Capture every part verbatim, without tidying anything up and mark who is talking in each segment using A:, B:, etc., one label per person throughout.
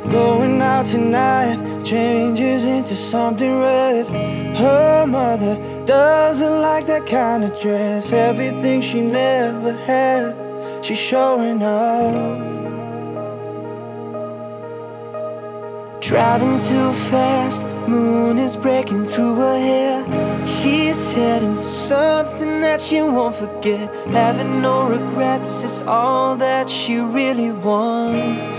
A: Going out tonight changes into something red. Her mother doesn't like that kind of dress. Everything she never had, she's showing off. Driving too fast, moon is breaking through her hair. She's heading for something that she won't forget. Having no regrets is all that she really wants.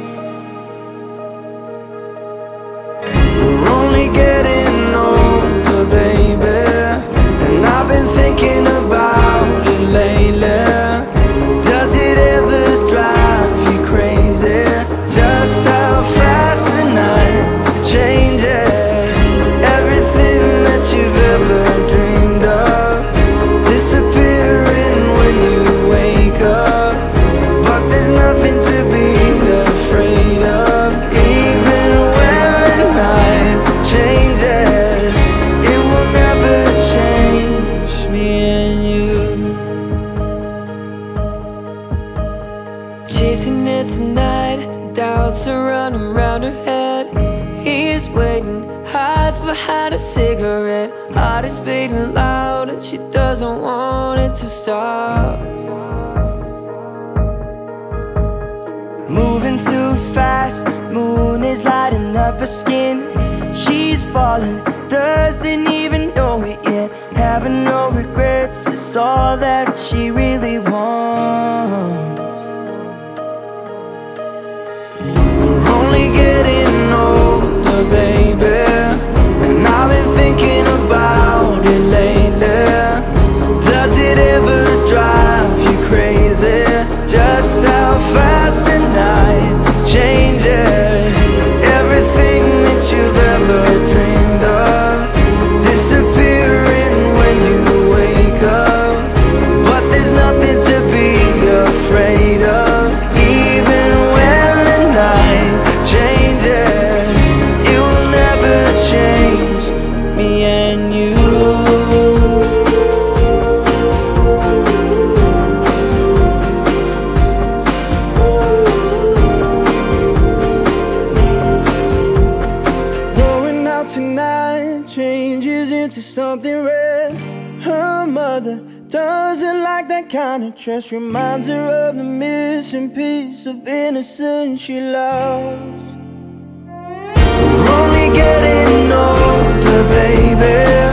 A: We're only getting older, baby, and I've been thinking about it lately. Does it ever drive you crazy? Just how fast the night changes. Everything that you've ever dreamed of disappearing when you wake up. But there's nothing to be afraid of. Even when the night changes, it will never change me and you. Chasing it tonight, doubts are running round her head. He's waiting, hides behind a cigarette. Heart is beating loud and she doesn't want it to stop. Moving too fast, moon is lighting up her skin. She's falling, doesn't even know it yet. Having no regrets is all that she really wants. We're only getting older, baby, and I've been thinking about it lately. Does it ever drive you crazy? Just how fast the night changes. Everything that you've ever dreamed of disappearing when you wake up. But there's nothing to be afraid of. Even when the night changes, it will never change me and you. Going out tonight changes into something red. Her mother doesn't like that kind of dress. Reminds her of the missing piece of innocence she lost. We're only getting older, baby,